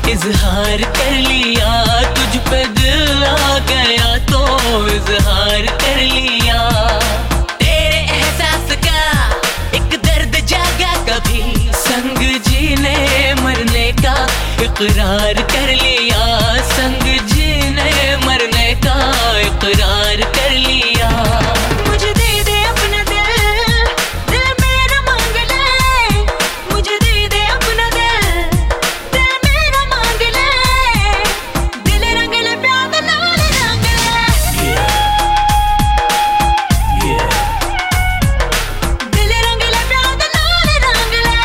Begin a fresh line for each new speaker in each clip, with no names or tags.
इजहार कर लिया, तुझ पे दिल आ गया तो इजहार कर लिया। तेरे एहसास का एक दर्द जागा कभी, संग जीने मरने का इकरार कर लिया, संग जीने मरने का इकरार कर लिया।
मुझे दे दे अपना दिल, दिल मेरा मांग ले। मुझे दे दे अपना दिल, दिल मेरा मांग ले। दिल रंग ले प्यार दे नाल रंग ले। दिल रंग ले प्यार दे नाल रंग ले।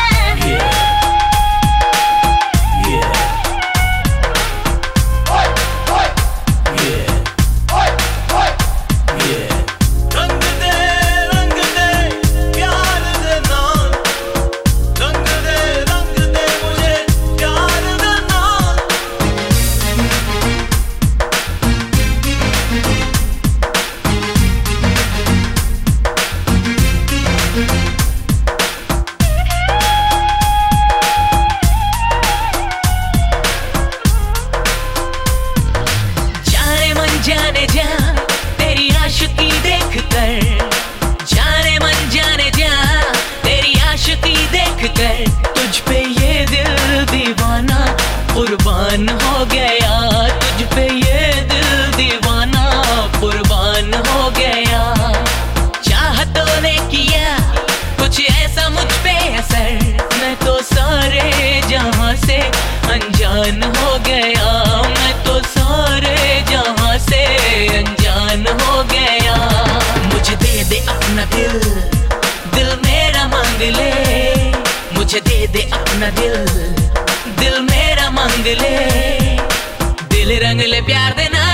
जाने जा तेरी आशिकी देख कर, जाने मन जाने जा तेरी आशिकी देख कर, तुझ पे ये दिल दीवाना कुर्बान हो गया, तुझ पे ये दिल दीवाना कुर्बान हो गया। चाहतों ने किया कुछ ऐसा मुझ पे असर, मैं तो सारे जहां से अनजान हो गया, मैं तो सारे जहां से अनजान हो गया। मुझे दे दे अपना दिल, दिल मेरा मांग ले। मुझे दे दे अपना दिल, दिल मेरा मांग ले। दिल रंग ले प्यार देना